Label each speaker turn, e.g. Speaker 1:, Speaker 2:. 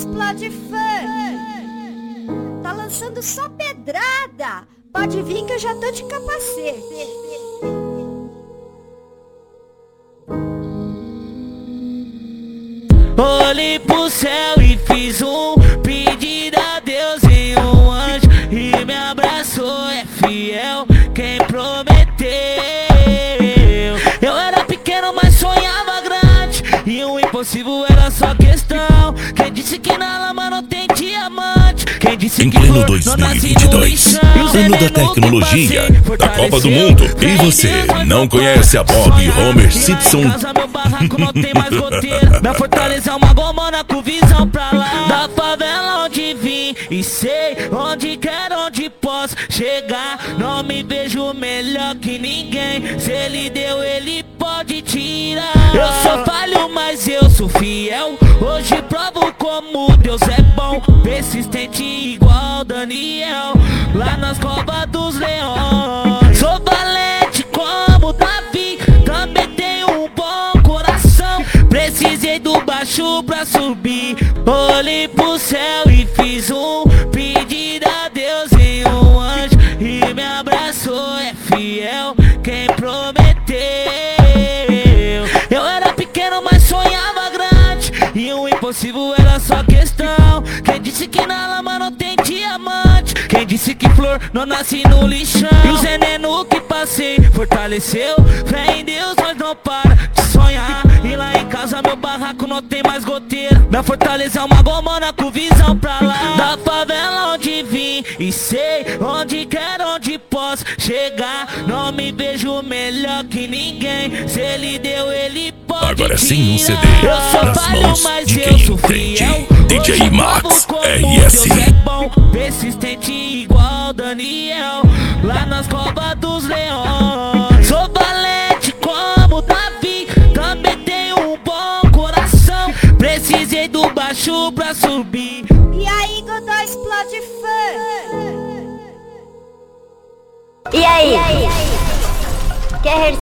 Speaker 1: explode funk. Tá lançando só pedrada. Pode vir que eu já tô de capacete.
Speaker 2: Olhei pro céu e fiz um pedido a Deus e um anjo e me abraçou, é fiel quem prometeu. Eu era pequeno, mas sonhava grande, e o impossível era só questão. Quem disse que na lama não tem diamante? Quem disse que
Speaker 3: pleno 2022, ano da tecnologia, da Copa do Mundo, e você não conhece a Bob Homer Simpson?
Speaker 2: Meu barraco não tem mais goteira. Minha fortaleza é uma gomona com visão pra lá da favela onde vim, e sei onde quero, onde posso chegar. Não me vejo melhor que ninguém. Se ele deu, ele pode tirar. Eu sou falho, mas eu sou fiel. Hoje provo como Deus é bom. Persistente igual Daniel, lá nas covas dos leões. Sou valente como Davi, também tenho um bom coração. Precisei do baixo pra subir. Olhei pro céu e fiz um pedido a Deus e um anjo e me abraçou, é fiel quem prometeu. Eu era pequeno, mas sonhava grande, e o impossível era só questão. Quem disse que na lama não tem diamante? Quem disse que flor não nasce no lixão? E o veneno que passei fortaleceu. Fé em Deus, mas não para de sonhar. E lá em casa meu barraco não tem mais goteira. Minha fortaleza é uma gomona com visão pra lá da favela onde vim, e sei onde quero, onde posso chegar. Não me vejo melhor que ninguém. Se ele deu, ele pode
Speaker 3: Agora sim um CD
Speaker 2: eu sou
Speaker 3: nas
Speaker 2: falho,
Speaker 3: mãos
Speaker 2: mas
Speaker 3: de
Speaker 2: eu
Speaker 3: quem
Speaker 2: sou
Speaker 3: entende.
Speaker 2: fiel.
Speaker 3: DJ
Speaker 2: Hoje
Speaker 3: Max
Speaker 2: provo como
Speaker 3: RS.
Speaker 2: Deus é bom. Persistente igual Daniel, lá nas covas dos leões. Sou valente como Davi, também tenho um bom coração. Precisei do baixo pra subir.
Speaker 1: E aí, Godó explode funk.
Speaker 4: E aí? Quer